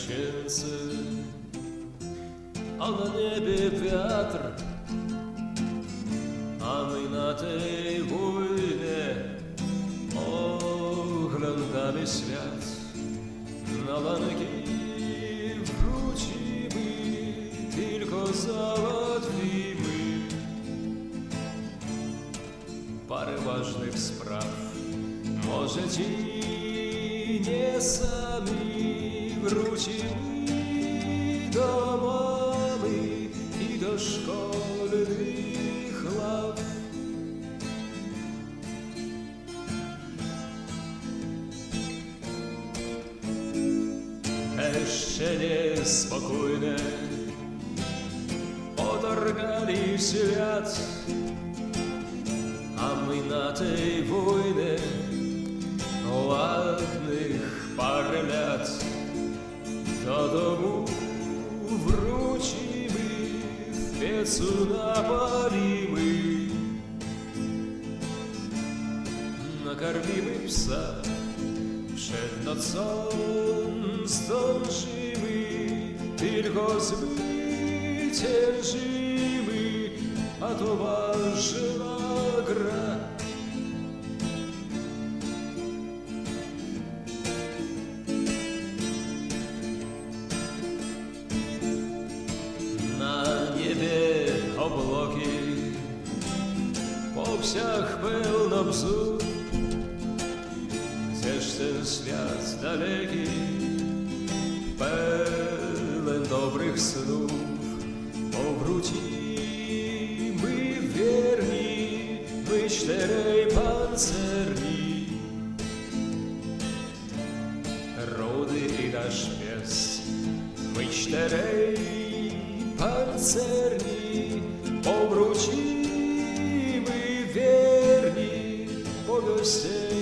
ополченцы, а на небе вятр, а мы на tej войне оглянками свят на ланки вручimy, tylko załatwimy parę ważnych spraw. Może ci nie sami wrócimy do mamy i do szkolnych ław. Jeszcze niespokojne otargali świat, a my na tej wojnie ładnych parę lat. Do domu wrócimy, w piecu napalimy, nakarmimy psa, przed nocą zdążymy, tylko zwyciężymy, a to ważna gra. Na niebie obłoki, po wsiach pełno bzu, gdzież ten świat daleki, pełen dobrych snów. Powrócimy wierni, my czterej pancerni, rody i nasz pies. My czterej pancerni, powrócimy wierni po wiosce